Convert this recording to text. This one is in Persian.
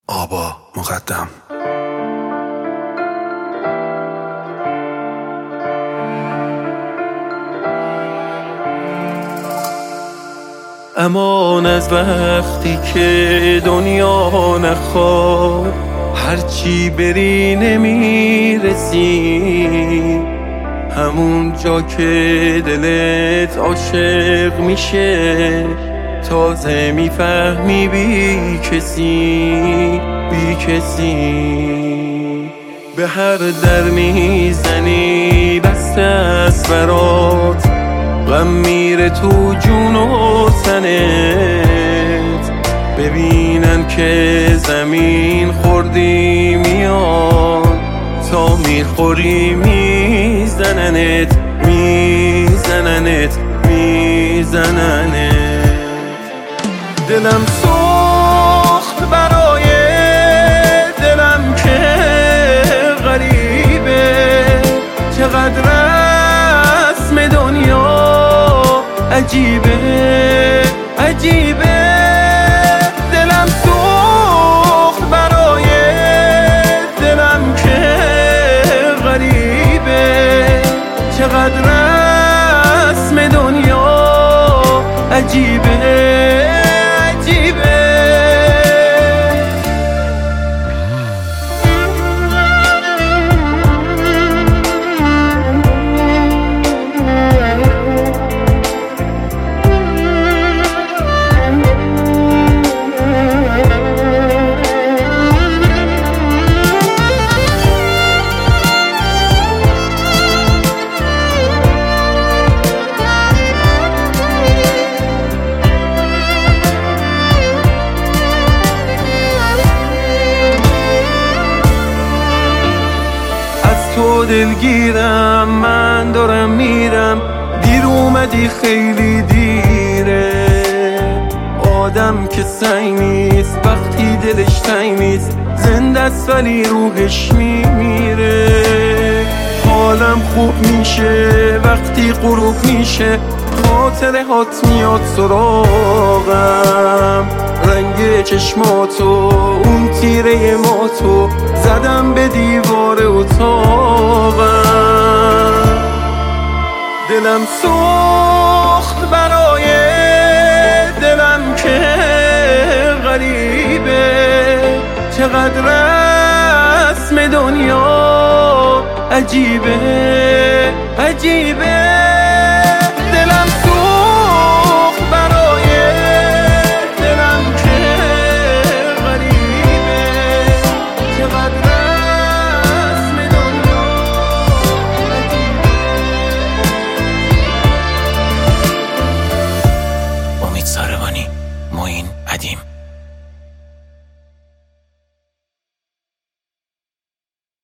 آبا مقدم. امان از وقتی که دنیا نخواد، هرچی بری نمیرسی، همون جا که دلت عاشق میشه تازه میفهمی بی کسی به هر در میزنی بسته است برات، غم میره تو جون و تنت، ببینن که زمین خوردی میان تا میخوری میزننت دلم سوخت برای دلم که غریبه، چقدر رسم دنیا عجیبه دلم سوخت برای دلم که غریبه، چقدر رسم دنیا عجیبه تو دلگیرم، من دارم میرم، دیر اومدی خیلی دیره، آدم که سنگ نیست وقتی دلش تنگ نیست، زنده است ولی روحش میمیره. حالم خوب میشه وقتی غروب میشه، خاطره هات میاد سراغم، رنگ چشماتو اون تیره ماتو زدم به دیوار اتاقم، دلم سوخت برای دلم که غریبه، چقدر رسم دنیا عجیبه